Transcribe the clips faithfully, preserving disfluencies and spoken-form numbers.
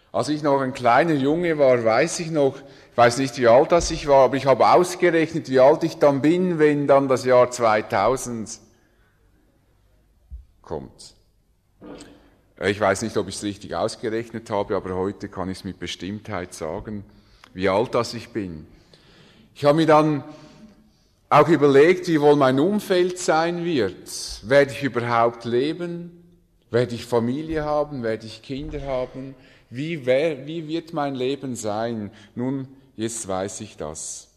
Als ich noch ein kleiner Junge war, weiß ich noch, ich weiß nicht, wie alt das ich war, aber ich habe ausgerechnet, wie alt ich dann bin, wenn dann das Jahr zweitausend kommt. Ich weiß nicht, ob ich es richtig ausgerechnet habe, aber heute kann ich es mit Bestimmtheit sagen, wie alt das ich bin. Ich habe mir dann auch überlegt, wie wohl mein Umfeld sein wird. Werde ich überhaupt leben? Werde ich Familie haben? Werde ich Kinder haben? Wie, wer, wie wird mein Leben sein? Nun, jetzt weiß ich das.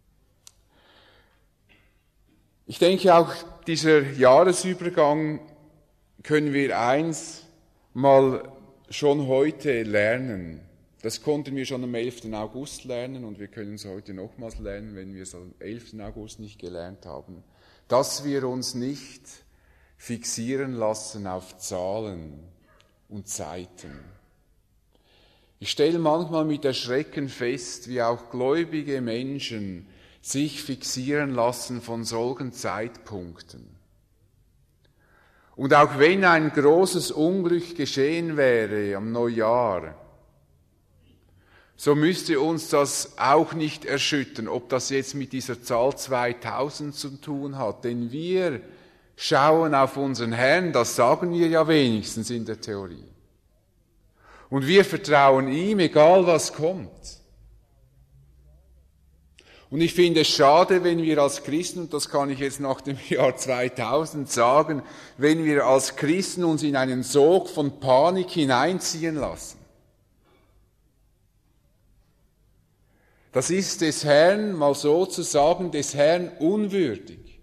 Ich denke auch, dieser Jahresübergang können wir eins mal schon heute lernen. Das konnten wir schon am elften August lernen und wir können es heute nochmals lernen, wenn wir es am elften August nicht gelernt haben, dass wir uns nicht fixieren lassen auf Zahlen und Zeiten. Ich stelle manchmal mit Erschrecken fest, wie auch gläubige Menschen sich fixieren lassen von solchen Zeitpunkten. Und auch wenn ein großes Unglück geschehen wäre am Neujahr, so müsste uns das auch nicht erschüttern, ob das jetzt mit dieser Zahl zweitausend zu tun hat. Denn wir schauen auf unseren Herrn, das sagen wir ja wenigstens in der Theorie. Und wir vertrauen ihm, egal was kommt. Und ich finde es schade, wenn wir als Christen, und das kann ich jetzt nach dem Jahr zweitausend sagen, wenn wir als Christen uns in einen Sog von Panik hineinziehen lassen. Das ist des Herrn, mal so zu sagen, des Herrn unwürdig.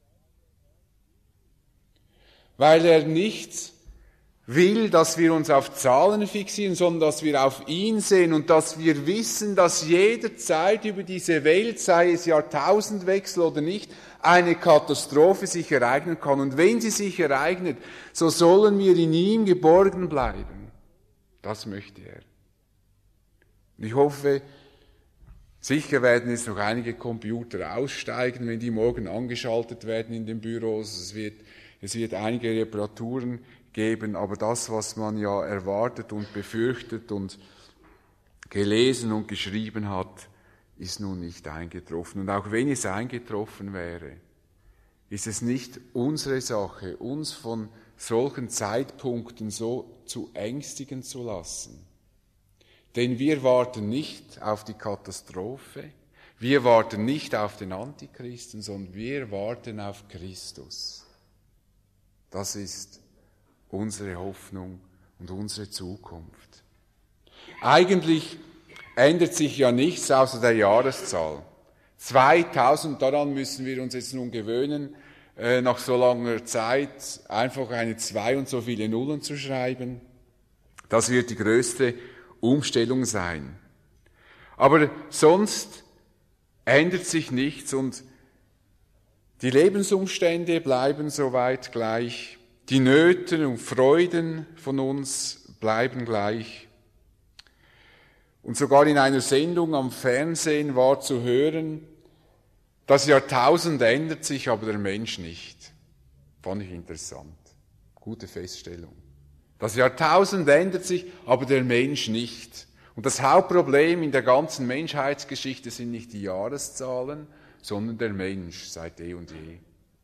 Weil er nicht will, dass wir uns auf Zahlen fixieren, sondern dass wir auf ihn sehen und dass wir wissen, dass jederzeit über diese Welt, sei es Jahrtausendwechsel oder nicht, eine Katastrophe sich ereignen kann. Und wenn sie sich ereignet, so sollen wir in ihm geborgen bleiben. Das möchte er. Und ich hoffe, sicher werden jetzt noch einige Computer aussteigen, wenn die morgen angeschaltet werden in den Büros. Es wird, es wird einige Reparaturen geben, aber das, was man ja erwartet und befürchtet und gelesen und geschrieben hat, ist nun nicht eingetroffen. Und auch wenn es eingetroffen wäre, ist es nicht unsere Sache, uns von solchen Zeitpunkten so zu ängstigen zu lassen. Denn wir warten nicht auf die Katastrophe, wir warten nicht auf den Antichristen, sondern wir warten auf Christus. Das ist unsere Hoffnung und unsere Zukunft. Eigentlich ändert sich ja nichts außer der Jahreszahl. zweitausend, daran müssen wir uns jetzt nun gewöhnen, äh, nach so langer Zeit einfach eine zwei und so viele Nullen zu schreiben. Das wird die größte Umstellung sein. Aber sonst ändert sich nichts und die Lebensumstände bleiben soweit gleich. Die Nöte und Freuden von uns bleiben gleich. Und sogar in einer Sendung am Fernsehen war zu hören, das Jahrtausend ändert sich, aber der Mensch nicht. Fand ich interessant. Gute Feststellung. Das Jahrtausend ändert sich, aber der Mensch nicht. Und das Hauptproblem in der ganzen Menschheitsgeschichte sind nicht die Jahreszahlen, sondern der Mensch seit eh und je.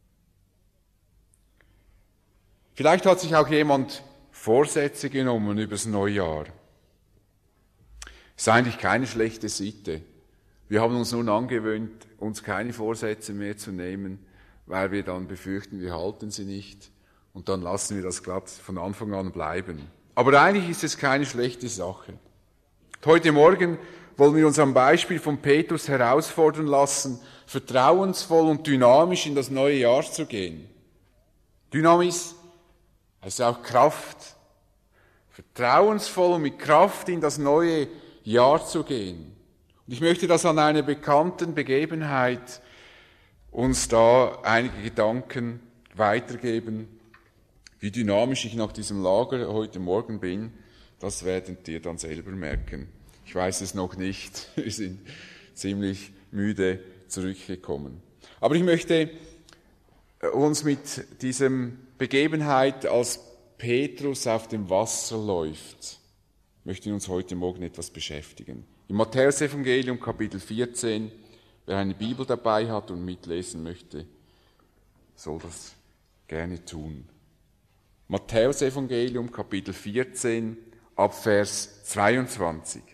Vielleicht hat sich auch jemand Vorsätze genommen übers Neujahr. Ist eigentlich keine schlechte Sitte. Wir haben uns nun angewöhnt, uns keine Vorsätze mehr zu nehmen, weil wir dann befürchten, wir halten sie nicht. Und dann lassen wir das glatt von Anfang an bleiben. Aber eigentlich ist es keine schlechte Sache. Heute Morgen wollen wir uns am Beispiel von Petrus herausfordern lassen, vertrauensvoll und dynamisch in das neue Jahr zu gehen. Dynamis heißt auch Kraft. Vertrauensvoll und mit Kraft in das neue Jahr zu gehen. Und ich möchte das an einer bekannten Begebenheit uns da einige Gedanken weitergeben. Wie dynamisch ich nach diesem Lager heute Morgen bin, das werdet ihr dann selber merken. Ich weiß es noch nicht. Wir sind ziemlich müde zurückgekommen. Aber ich möchte uns mit diesem Begebenheit, als Petrus auf dem Wasser läuft, möchten uns heute Morgen etwas beschäftigen. Im Matthäusevangelium Kapitel vierzehn, wer eine Bibel dabei hat und mitlesen möchte, soll das gerne tun. Matthäusevangelium Kapitel vierzehn, ab Vers zweiundzwanzig.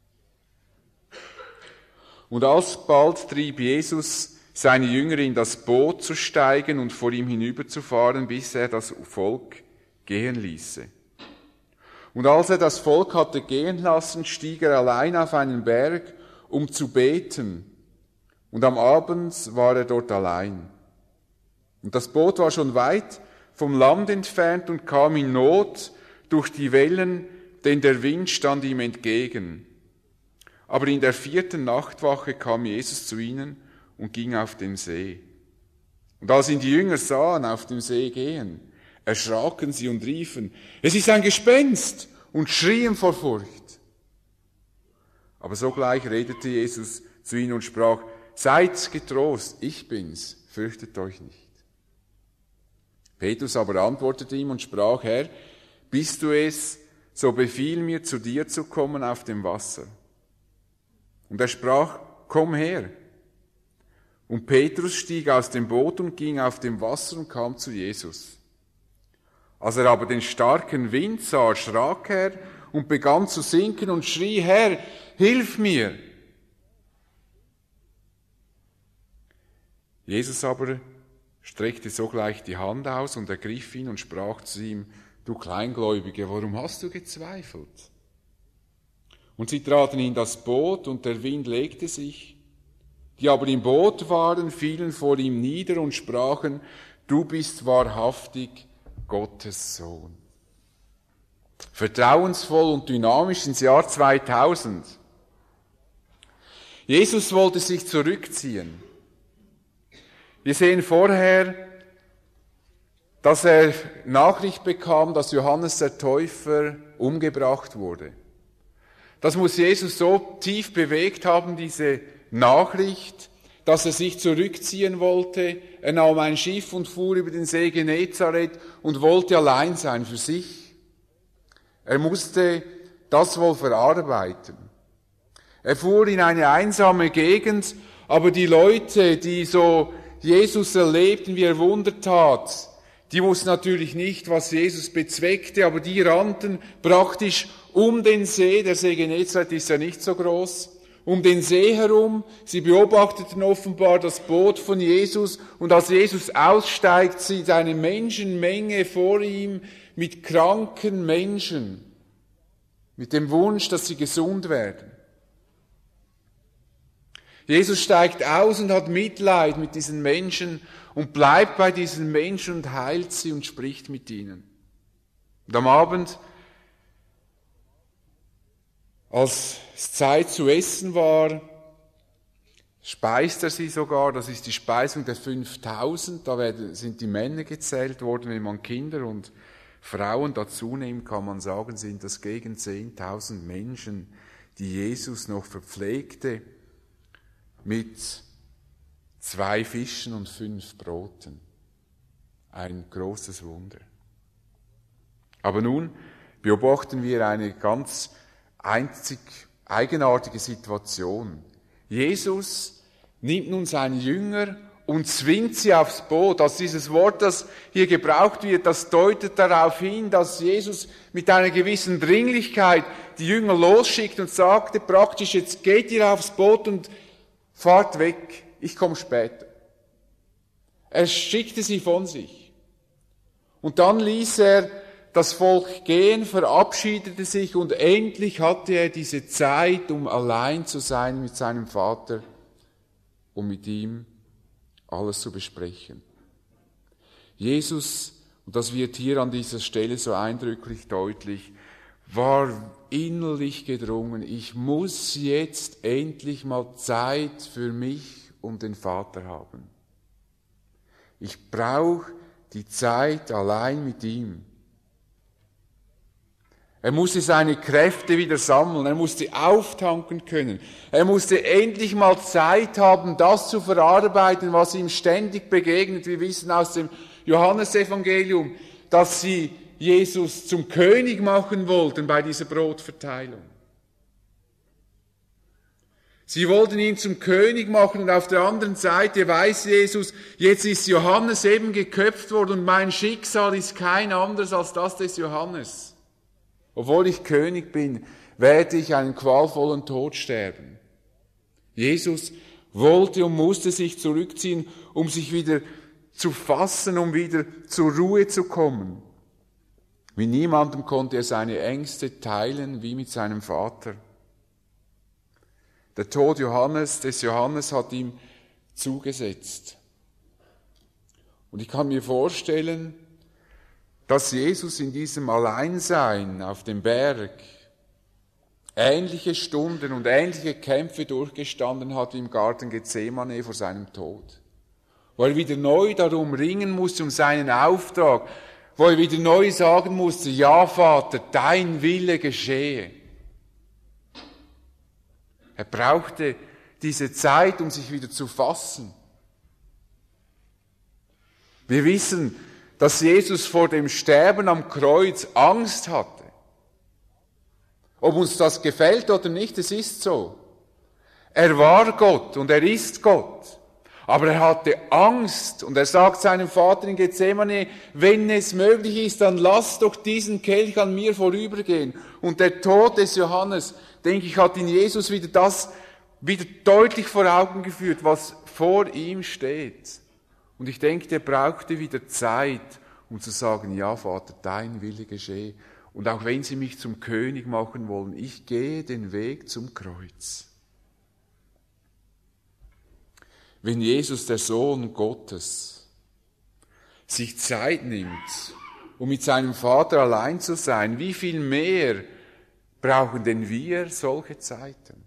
Und alsbald trieb Jesus seine Jünger in das Boot zu steigen und vor ihm hinüberzufahren, bis er das Volk gehen ließe. Und als er das Volk hatte gehen lassen, stieg er allein auf einen Berg, um zu beten. Und am Abend war er dort allein. Und das Boot war schon weit vom Land entfernt und kam in Not durch die Wellen, denn der Wind stand ihm entgegen. Aber in der vierten Nachtwache kam Jesus zu ihnen und ging auf den See. Und als ihn die Jünger sahen auf dem See gehen, erschraken sie und riefen, es ist ein Gespenst, und schrien vor Furcht. Aber sogleich redete Jesus zu ihnen und sprach, seid getrost, ich bin's, fürchtet euch nicht. Petrus aber antwortete ihm und sprach, Herr, bist du es, so befiehl mir, zu dir zu kommen auf dem Wasser. Und er sprach, komm her. Und Petrus stieg aus dem Boot und ging auf dem Wasser und kam zu Jesus. Als er aber den starken Wind sah, erschrak er und begann zu sinken und schrie, Herr, hilf mir! Jesus aber streckte sogleich die Hand aus und ergriff ihn und sprach zu ihm, du Kleingläubige, warum hast du gezweifelt? Und sie traten in das Boot und der Wind legte sich. Die aber im Boot waren, fielen vor ihm nieder und sprachen, du bist wahrhaftig Gottes Sohn. Vertrauensvoll und dynamisch ins Jahr zweitausend. Jesus wollte sich zurückziehen. Wir sehen vorher, dass er Nachricht bekam, dass Johannes der Täufer umgebracht wurde. Das muss Jesus so tief bewegt haben, diese Nachricht, dass er sich zurückziehen wollte. Er nahm ein Schiff und fuhr über den See Genezareth und wollte allein sein für sich. Er musste das wohl verarbeiten. Er fuhr in eine einsame Gegend, aber die Leute, die so Jesus erlebten, wie er Wunder tat, die wussten natürlich nicht, was Jesus bezweckte, aber die rannten praktisch um den See. Der See Genezareth ist ja nicht so groß. Um den See herum. Sie beobachteten offenbar das Boot von Jesus und als Jesus aussteigt, sieht eine Menschenmenge vor ihm mit kranken Menschen, mit dem Wunsch, dass sie gesund werden. Jesus steigt aus und hat Mitleid mit diesen Menschen und bleibt bei diesen Menschen und heilt sie und spricht mit ihnen. Und am Abend, als es Zeit zu essen war, speist er sie sogar, das ist die Speisung der fünftausend, da werden, sind die Männer gezählt worden, wenn man Kinder und Frauen dazu nimmt, kann man sagen, sind das gegen zehntausend Menschen, die Jesus noch verpflegte mit zwei Fischen und fünf Broten. Ein großes Wunder. Aber nun beobachten wir eine ganz einzig eigenartige Situation. Jesus nimmt nun seine Jünger und zwingt sie aufs Boot. Also dieses Wort, das hier gebraucht wird, das deutet darauf hin, dass Jesus mit einer gewissen Dringlichkeit die Jünger losschickt und sagte praktisch, jetzt geht ihr aufs Boot und fahrt weg, ich komme später. Er schickte sie von sich. Und dann ließ er das Volk gehen, verabschiedete sich und endlich hatte er diese Zeit, um allein zu sein mit seinem Vater und mit ihm alles zu besprechen. Jesus, und das wird hier an dieser Stelle so eindrücklich deutlich, war innerlich gedrungen, ich muss jetzt endlich mal Zeit für mich und den Vater haben. Ich brauche die Zeit allein mit ihm. Er musste seine Kräfte wieder sammeln, er musste auftanken können. Er musste endlich mal Zeit haben, das zu verarbeiten, was ihm ständig begegnet. Wir wissen aus dem Johannesevangelium, dass sie Jesus zum König machen wollten bei dieser Brotverteilung. Sie wollten ihn zum König machen und auf der anderen Seite weiß Jesus, jetzt ist Johannes eben geköpft worden und mein Schicksal ist kein anderes als das des Johannes. Obwohl ich König bin, werde ich einen qualvollen Tod sterben. Jesus wollte und musste sich zurückziehen, um sich wieder zu fassen, um wieder zur Ruhe zu kommen. Mit niemandem konnte er seine Ängste teilen, wie mit seinem Vater. Der Tod Johannes, des Johannes hat ihm zugesetzt. Und ich kann mir vorstellen, dass Jesus in diesem Alleinsein auf dem Berg ähnliche Stunden und ähnliche Kämpfe durchgestanden hat wie im Garten Gethsemane vor seinem Tod. Wo er wieder neu darum ringen musste, um seinen Auftrag, wo er wieder neu sagen musste, ja Vater, dein Wille geschehe. Er brauchte diese Zeit, um sich wieder zu fassen. Wir wissen, dass Jesus vor dem Sterben am Kreuz Angst hatte. Ob uns das gefällt oder nicht, es ist so. Er war Gott und er ist Gott. Aber er hatte Angst und er sagt seinem Vater in Gethsemane, wenn es möglich ist, dann lass doch diesen Kelch an mir vorübergehen. Und der Tod des Johannes, denke ich, hat in Jesus wieder das wieder deutlich vor Augen geführt, was vor ihm steht. Und ich denke, der brauchte wieder Zeit, um zu sagen, ja Vater, dein Wille geschehe. Und auch wenn sie mich zum König machen wollen, ich gehe den Weg zum Kreuz. Wenn Jesus, der Sohn Gottes, sich Zeit nimmt, um mit seinem Vater allein zu sein, wie viel mehr brauchen denn wir solche Zeiten?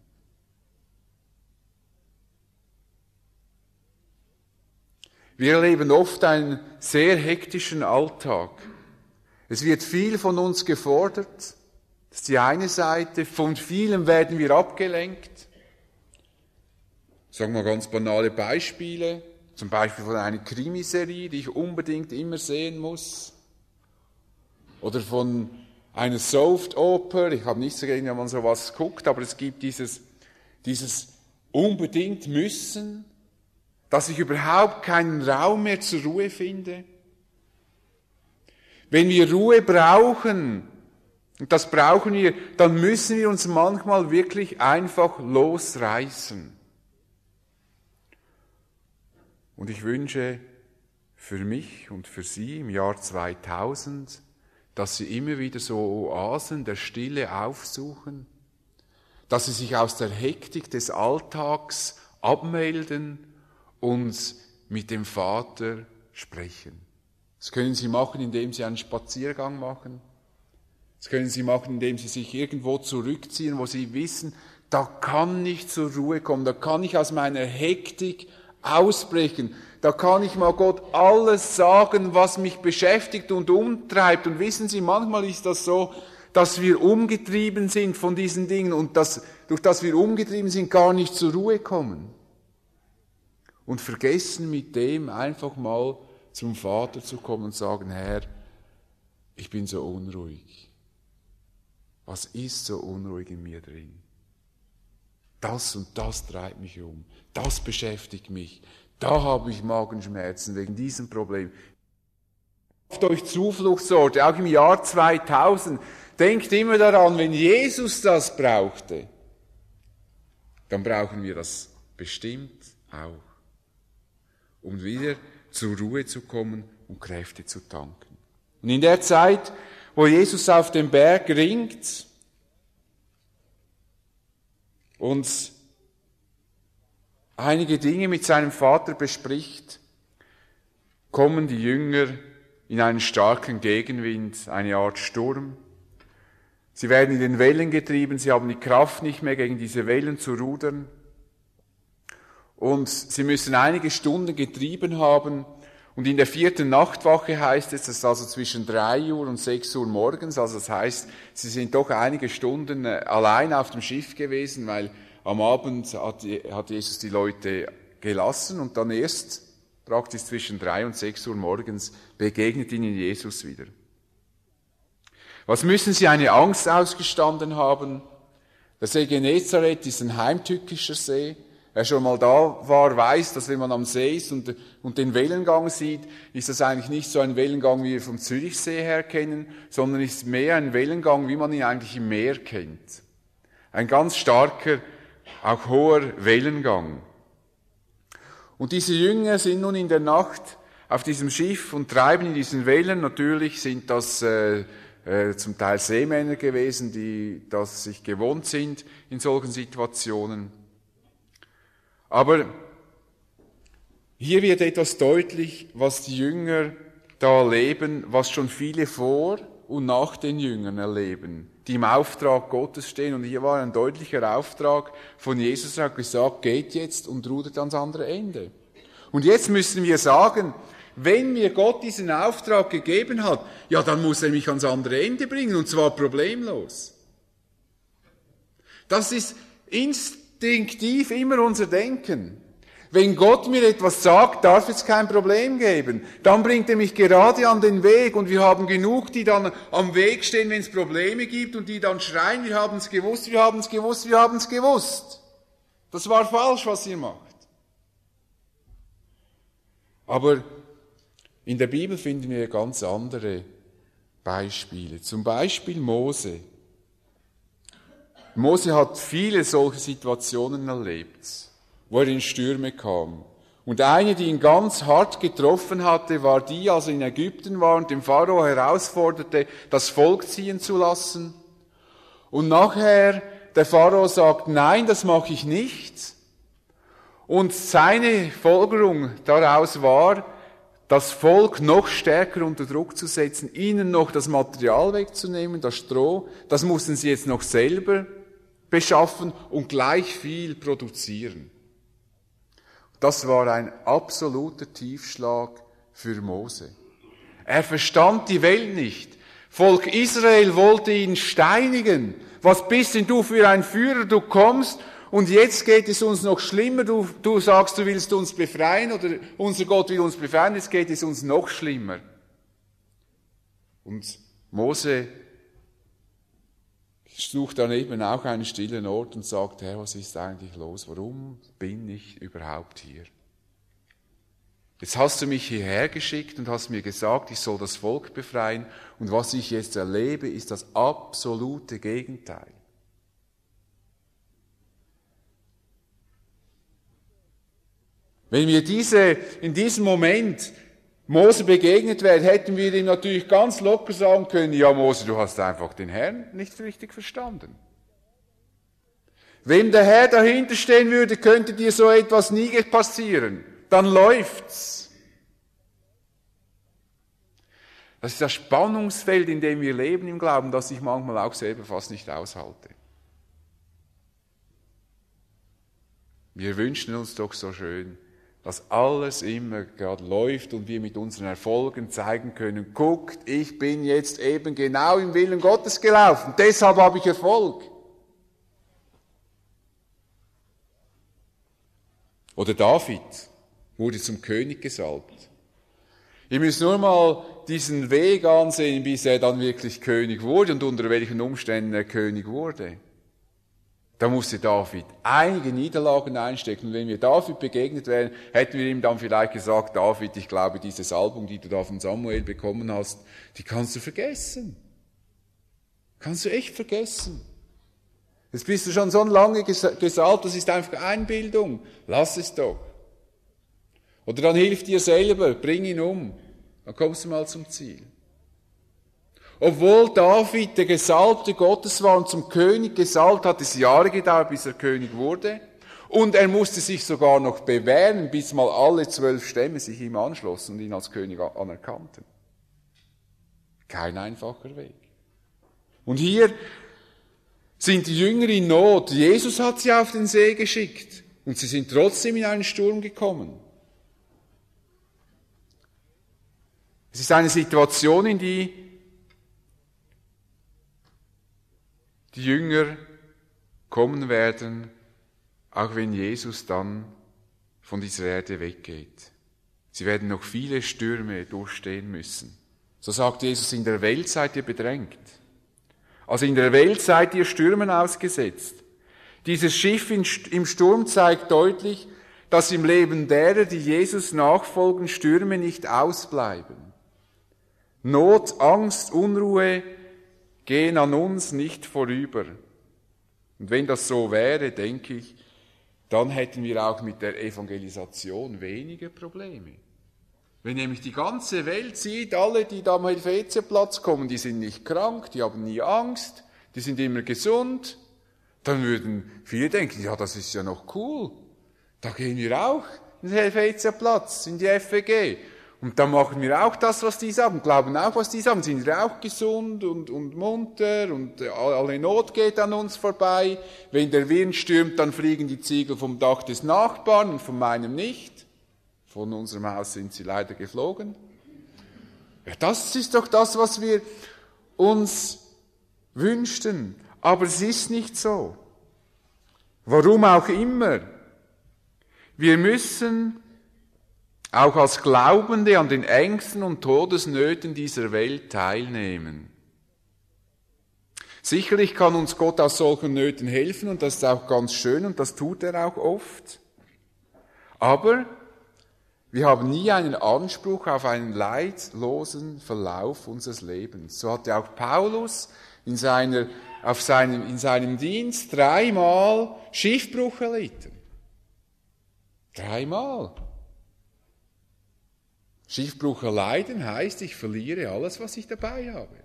Wir erleben oft einen sehr hektischen Alltag. Es wird viel von uns gefordert. Das ist die eine Seite. Von vielem werden wir abgelenkt. Sagen wir ganz banale Beispiele. Zum Beispiel von einer Krimiserie, die ich unbedingt immer sehen muss. Oder von einer Soft Oper. Ich habe nichts dagegen, wenn man sowas guckt, aber es gibt dieses, dieses unbedingt Müssen, dass ich überhaupt keinen Raum mehr zur Ruhe finde. Wenn wir Ruhe brauchen, und das brauchen wir, dann müssen wir uns manchmal wirklich einfach losreißen. Und ich wünsche für mich und für Sie im Jahr zweitausend, dass Sie immer wieder so Oasen der Stille aufsuchen, dass Sie sich aus der Hektik des Alltags abmelden und mit dem Vater sprechen. Das können Sie machen, indem Sie einen Spaziergang machen. Das können Sie machen, indem Sie sich irgendwo zurückziehen, wo Sie wissen, da kann ich zur Ruhe kommen, da kann ich aus meiner Hektik ausbrechen, da kann ich mal Gott alles sagen, was mich beschäftigt und umtreibt. Und wissen Sie, manchmal ist das so, dass wir umgetrieben sind von diesen Dingen und dass, durch das wir umgetrieben sind, gar nicht zur Ruhe kommen. Und vergessen mit dem einfach mal zum Vater zu kommen und sagen, Herr, ich bin so unruhig. Was ist so unruhig in mir drin? Das und das treibt mich um. Das beschäftigt mich. Da habe ich Magenschmerzen wegen diesem Problem. Schafft euch Zufluchtsorte, auch im Jahr zweitausend. Denkt immer daran, wenn Jesus das brauchte, dann brauchen wir das bestimmt auch. Um wieder zur Ruhe zu kommen und Kräfte zu tanken. Und in der Zeit, wo Jesus auf dem Berg ringt und einige Dinge mit seinem Vater bespricht, kommen die Jünger in einen starken Gegenwind, eine Art Sturm. Sie werden in den Wellen getrieben, sie haben die Kraft nicht mehr, gegen diese Wellen zu rudern. Und sie müssen einige Stunden getrieben haben. Und in der vierten Nachtwache heißt es, das ist also zwischen drei Uhr und sechs Uhr morgens. Also das heißt, sie sind doch einige Stunden allein auf dem Schiff gewesen, weil am Abend hat, hat Jesus die Leute gelassen und dann erst praktisch zwischen drei und sechs Uhr morgens begegnet ihnen Jesus wieder. Was müssen sie eine Angst ausgestanden haben? Der See Genezareth ist ein heimtückischer See. Wer schon mal da war, weiß, dass wenn man am See ist und, und den Wellengang sieht, ist das eigentlich nicht so ein Wellengang, wie wir vom Zürichsee her kennen, sondern ist mehr ein Wellengang, wie man ihn eigentlich im Meer kennt. Ein ganz starker, auch hoher Wellengang. Und diese Jünger sind nun in der Nacht auf diesem Schiff und treiben in diesen Wellen. Natürlich sind das äh, äh, zum Teil Seemänner gewesen, die das sich gewohnt sind in solchen Situationen. Aber hier wird etwas deutlich, was die Jünger da erleben, was schon viele vor und nach den Jüngern erleben, die im Auftrag Gottes stehen. Und hier war ein deutlicher Auftrag von Jesus, er hat gesagt, geht jetzt und rudert ans andere Ende. Und jetzt müssen wir sagen, wenn mir Gott diesen Auftrag gegeben hat, ja, dann muss er mich ans andere Ende bringen, und zwar problemlos. Das ist instinktiv immer unser Denken. Wenn Gott mir etwas sagt, darf es kein Problem geben. Dann bringt er mich gerade an den Weg, und wir haben genug, die dann am Weg stehen, wenn es Probleme gibt, und die dann schreien, wir haben es gewusst, wir haben es gewusst, wir haben es gewusst. Das war falsch, was ihr macht. Aber in der Bibel finden wir ganz andere Beispiele. Zum Beispiel Mose. Mose hat viele solche Situationen erlebt, wo er in Stürme kam. Und eine, die ihn ganz hart getroffen hatte, war die, als er in Ägypten war und dem Pharao herausforderte, das Volk ziehen zu lassen. Und nachher der Pharao sagt, nein, das mache ich nicht. Und seine Folgerung daraus war, das Volk noch stärker unter Druck zu setzen, ihnen noch das Material wegzunehmen, das Stroh, das mussten sie jetzt noch selber beschaffen und gleich viel produzieren. Das war ein absoluter Tiefschlag für Mose. Er verstand die Welt nicht. Volk Israel wollte ihn steinigen. Was bist denn du für ein Führer? Du kommst und jetzt geht es uns noch schlimmer. Du, du sagst, du willst uns befreien oder unser Gott will uns befreien. Jetzt geht es uns noch schlimmer. Und Mose sucht dann eben auch einen stillen Ort und sagt, Herr, was ist eigentlich los? Warum bin ich überhaupt hier? Jetzt hast du mich hierher geschickt und hast mir gesagt, ich soll das Volk befreien. Und was ich jetzt erlebe, ist das absolute Gegenteil. Wenn wir diese, in diesem Moment Mose begegnet wären, hätten wir ihm natürlich ganz locker sagen können, ja Mose, du hast einfach den Herrn nicht richtig verstanden. Wenn der Herr dahinter stehen würde, könnte dir so etwas nie passieren. Dann läuft's. Das ist das Spannungsfeld, in dem wir leben im Glauben, das ich manchmal auch selber fast nicht aushalte. Wir wünschen uns doch so schön, dass alles immer gerade läuft und wir mit unseren Erfolgen zeigen können, guckt, ich bin jetzt eben genau im Willen Gottes gelaufen, deshalb habe ich Erfolg. Oder David wurde zum König gesalbt. Ihr müsst nur mal diesen Weg ansehen, bis er dann wirklich König wurde und unter welchen Umständen er König wurde. Da musste David einige Niederlagen einstecken. Und wenn wir David begegnet wären, hätten wir ihm dann vielleicht gesagt, David, ich glaube, dieses Album, die du da von Samuel bekommen hast, die kannst du vergessen. Kannst du echt vergessen. Jetzt bist du schon so lange gesalbt, das ist einfach Einbildung. Lass es doch. Oder dann hilf dir selber, bring ihn um. Dann kommst du mal zum Ziel. Obwohl David der Gesalbte Gottes war und zum König gesalbt, hat es Jahre gedauert, bis er König wurde. Und er musste sich sogar noch bewähren, bis mal alle zwölf Stämme sich ihm anschlossen und ihn als König anerkannten. Kein einfacher Weg. Und hier sind die Jünger in Not. Jesus hat sie auf den See geschickt und sie sind trotzdem in einen Sturm gekommen. Es ist eine Situation, in die die Jünger kommen werden, auch wenn Jesus dann von dieser Erde weggeht. Sie werden noch viele Stürme durchstehen müssen. So sagt Jesus, in der Welt seid ihr bedrängt. Also in der Welt seid ihr Stürmen ausgesetzt. Dieses Schiff im Sturm zeigt deutlich, dass im Leben derer, die Jesus nachfolgen, Stürme nicht ausbleiben. Not, Angst, Unruhe gehen an uns nicht vorüber. Und wenn das so wäre, denke ich, dann hätten wir auch mit der Evangelisation weniger Probleme. Wenn nämlich die ganze Welt sieht, alle, die da am Helvetiaplatz kommen, die sind nicht krank, die haben nie Angst, die sind immer gesund, dann würden viele denken, ja, das ist ja noch cool. Da gehen wir auch in den Helvetiaplatz, in die F E G. Und dann machen wir auch das, was die sagen, glauben auch, was die sagen, sind wir auch gesund und, und munter und alle Not geht an uns vorbei. Wenn der Wind stürmt, dann fliegen die Ziegel vom Dach des Nachbarn und von meinem nicht. Von unserem Haus sind sie leider geflogen. Ja, das ist doch das, was wir uns wünschten. Aber es ist nicht so. Warum auch immer. Wir müssen auch als Glaubende an den Ängsten und Todesnöten dieser Welt teilnehmen. Sicherlich kann uns Gott aus solchen Nöten helfen und das ist auch ganz schön und das tut er auch oft. Aber wir haben nie einen Anspruch auf einen leidlosen Verlauf unseres Lebens. So hatte auch Paulus in, seiner, auf seinem, in seinem Dienst dreimal Schiffbruch erlitten. Dreimal. Schiffbruch erleiden heißt, ich verliere alles, was ich dabei habe.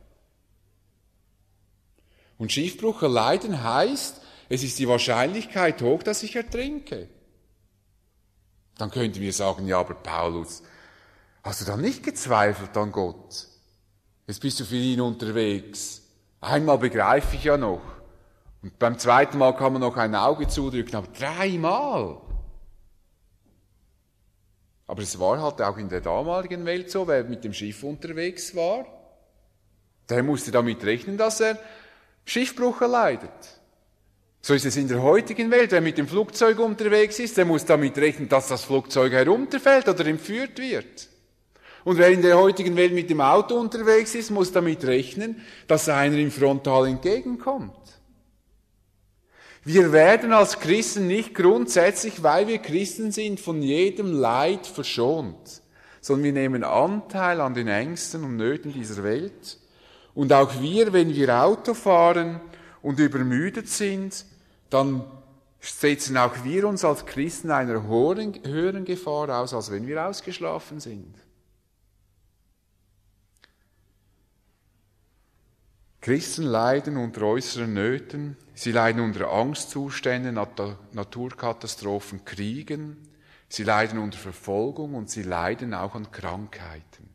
Und Schiffbruch erleiden heißt, es ist die Wahrscheinlichkeit hoch, dass ich ertrinke. Dann könnten wir sagen, ja, aber Paulus, hast du dann nicht gezweifelt an Gott? Jetzt bist du für ihn unterwegs. Einmal begreife ich ja noch. Und beim zweiten Mal kann man noch ein Auge zudrücken, aber dreimal. Aber es war halt auch in der damaligen Welt so, wer mit dem Schiff unterwegs war, der musste damit rechnen, dass er Schiffbruch erleidet. So ist es in der heutigen Welt. Wer mit dem Flugzeug unterwegs ist, der muss damit rechnen, dass das Flugzeug herunterfällt oder entführt wird. Und wer in der heutigen Welt mit dem Auto unterwegs ist, muss damit rechnen, dass einer ihm frontal entgegenkommt. Wir werden als Christen nicht grundsätzlich, weil wir Christen sind, von jedem Leid verschont, sondern wir nehmen Anteil an den Ängsten und Nöten dieser Welt. Und auch wir, wenn wir Auto fahren und übermüdet sind, dann setzen auch wir uns als Christen einer höheren Gefahr aus, als wenn wir ausgeschlafen sind. Christen leiden unter äußeren Nöten, sie leiden unter Angstzuständen, Naturkatastrophen, Kriegen, sie leiden unter Verfolgung und sie leiden auch an Krankheiten.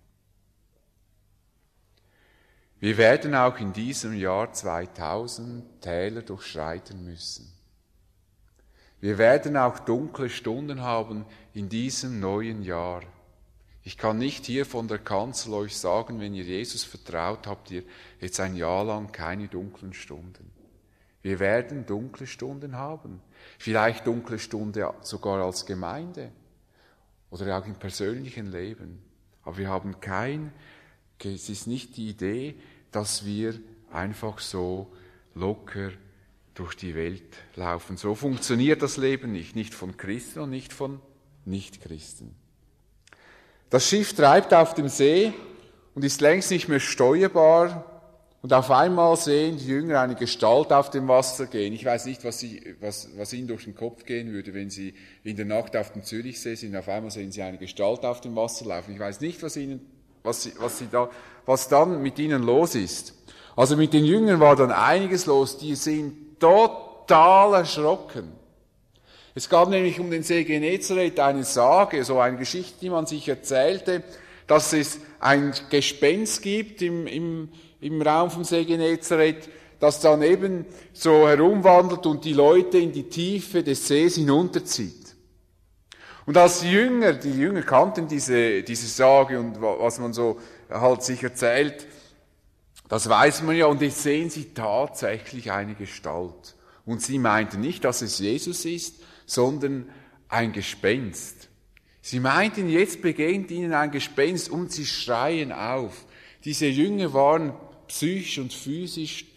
Wir werden auch in diesem Jahr zweitausend Täler durchschreiten müssen. Wir werden auch dunkle Stunden haben in diesem neuen Jahr. Ich kann nicht hier von der Kanzel euch sagen, wenn ihr Jesus vertraut, habt ihr jetzt ein Jahr lang keine dunklen Stunden. Wir werden dunkle Stunden haben. Vielleicht dunkle Stunden sogar als Gemeinde oder auch im persönlichen Leben. Aber wir haben kein, es ist nicht die Idee, dass wir einfach so locker durch die Welt laufen. So funktioniert das Leben nicht, nicht von Christen und nicht von Nichtchristen. Das Schiff treibt auf dem See und ist längst nicht mehr steuerbar. Und auf einmal sehen die Jünger eine Gestalt auf dem Wasser gehen. Ich weiß nicht, was, sie, was, was ihnen durch den Kopf gehen würde, wenn sie in der Nacht auf dem Zürichsee sind. Auf einmal sehen sie eine Gestalt auf dem Wasser laufen. Ich weiß nicht, was, ihnen, was, sie, was, sie da, was dann mit ihnen los ist. Also mit den Jüngern war dann einiges los. Die sind total erschrocken. Es gab nämlich um den See Genezareth eine Sage, so eine Geschichte, die man sich erzählte, dass es ein Gespenst gibt im, im, im Raum vom See Genezareth, das dann eben so herumwandelt und die Leute in die Tiefe des Sees hinunterzieht. Und als die Jünger, die Jünger kannten diese, diese Sage und was man so halt sich erzählt, das weiß man ja, und jetzt sehen sie tatsächlich eine Gestalt. Und sie meinten nicht, dass es Jesus ist, sondern ein Gespenst. Sie meinten, jetzt begegnet ihnen ein Gespenst und sie schreien auf. Diese Jünger waren psychisch und physisch total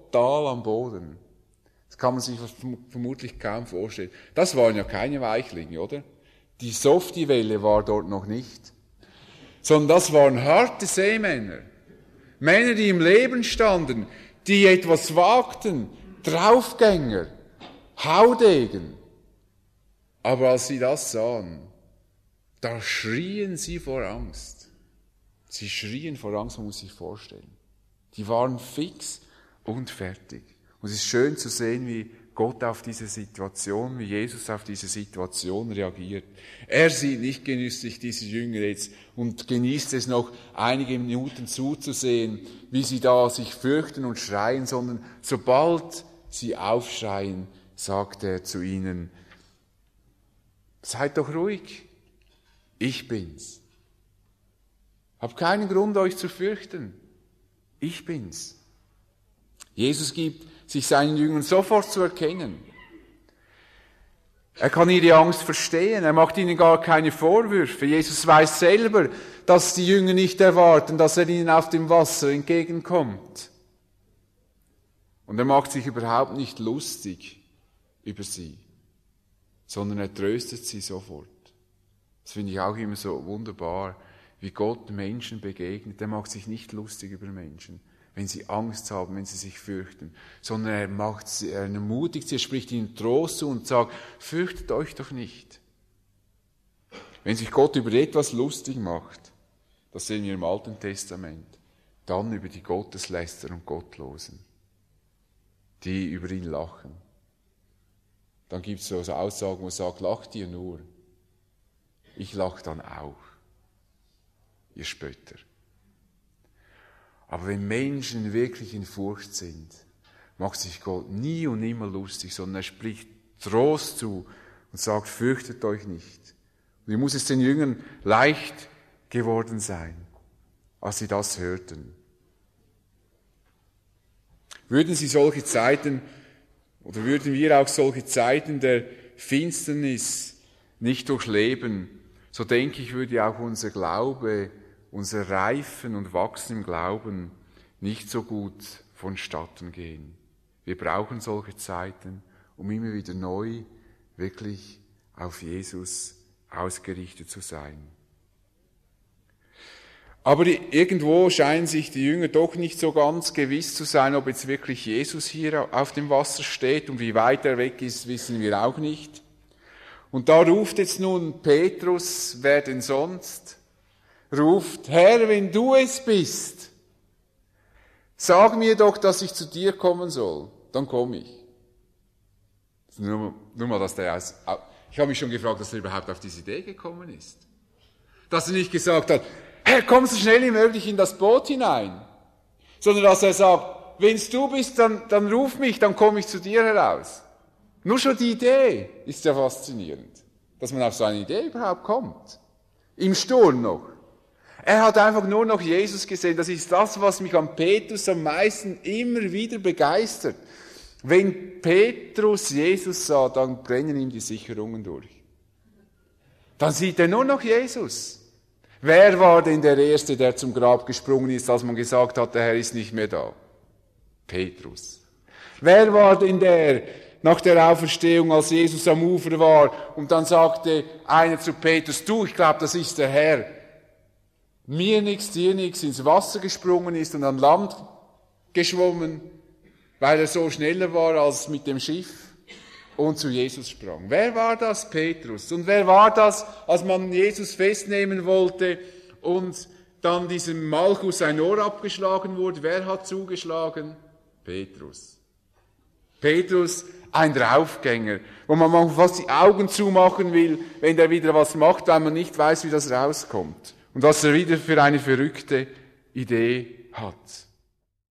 total am Boden. Das kann man sich vermutlich kaum vorstellen. Das waren ja keine Weichlinge, oder? Die Softie-Welle war dort noch nicht. Sondern das waren harte Seemänner. Männer, die im Leben standen, die etwas wagten, Draufgänger, Haudegen. Aber als sie das sahen, da schrien sie vor Angst. Sie schrien vor Angst, man muss sich vorstellen. Die waren fix und fertig. Und es ist schön zu sehen, wie Gott auf diese Situation, wie Jesus auf diese Situation reagiert. Er sieht nicht genüsslich diese Jünger jetzt und genießt es noch einige Minuten zuzusehen, wie sie da sich fürchten und schreien, sondern sobald sie aufschreien, sagt er zu ihnen, seid doch ruhig, ich bin's. Habt keinen Grund, euch zu fürchten. Ich bin's. Jesus gibt sich seinen Jüngern sofort zu erkennen. Er kann ihre Angst verstehen. Er macht ihnen gar keine Vorwürfe. Jesus weiß selber, dass die Jünger nicht erwarten, dass er ihnen auf dem Wasser entgegenkommt. Und er macht sich überhaupt nicht lustig über sie, sondern er tröstet sie sofort. Das finde ich auch immer so wunderbar, wie Gott Menschen begegnet. Er macht sich nicht lustig über Menschen, wenn sie Angst haben, wenn sie sich fürchten, sondern er macht sie, er ermutigt sie, er spricht ihnen Trost zu und sagt, fürchtet euch doch nicht. Wenn sich Gott über etwas lustig macht, das sehen wir im Alten Testament, dann über die Gotteslästerer und Gottlosen, die über ihn lachen. Dann gibt es so Aussagen, wo er sagt, lacht ihr nur. Ich lach dann auch, ihr Spötter. Aber wenn Menschen wirklich in Furcht sind, macht sich Gott nie und nimmer lustig, sondern er spricht Trost zu und sagt, fürchtet euch nicht. Und wie muss es den Jüngern leicht geworden sein, als sie das hörten. Würden sie solche Zeiten, oder würden wir auch solche Zeiten der Finsternis nicht durchleben, so denke ich, würde auch unser Glaube, unser Reifen und Wachsen im Glauben nicht so gut vonstatten gehen. Wir brauchen solche Zeiten, um immer wieder neu wirklich auf Jesus ausgerichtet zu sein. Aber irgendwo scheinen sich die Jünger doch nicht so ganz gewiss zu sein, ob jetzt wirklich Jesus hier auf dem Wasser steht, und wie weit er weg ist, wissen wir auch nicht. Und da ruft jetzt nun Petrus, wer denn sonst, ruft, Herr, wenn du es bist, sag mir doch, dass ich zu dir kommen soll, dann komme ich. Nur, nur mal, dass der aus, ich habe mich schon gefragt, dass er überhaupt auf diese Idee gekommen ist. Dass er nicht gesagt hat, Herr, komm so schnell wie möglich in das Boot hinein, sondern dass er sagt, wenn's du bist, dann, dann ruf mich, dann komme ich zu dir heraus. Nur schon die Idee ist ja faszinierend, dass man auf so eine Idee überhaupt kommt. Im Sturm noch. Er hat einfach nur noch Jesus gesehen. Das ist das, was mich an Petrus am meisten immer wieder begeistert. Wenn Petrus Jesus sah, dann brennen ihm die Sicherungen durch. Dann sieht er nur noch Jesus. Wer war denn der Erste, der zum Grab gesprungen ist, als man gesagt hat, der Herr ist nicht mehr da? Petrus. Wer war denn der nach der Auferstehung, als Jesus am Ufer war, und dann sagte einer zu Petrus, du, ich glaube, das ist der Herr. Mir nichts, dir nichts, ins Wasser gesprungen ist und an Land geschwommen, weil er so schneller war als mit dem Schiff, und zu Jesus sprang. Wer war das? Petrus. Und wer war das, als man Jesus festnehmen wollte und dann diesem Malchus ein Ohr abgeschlagen wurde? Wer hat zugeschlagen? Petrus. Petrus, ein Draufgänger, wo man manchmal fast die Augen zumachen will, wenn der wieder was macht, weil man nicht weiß, wie das rauskommt. Und was er wieder für eine verrückte Idee hat.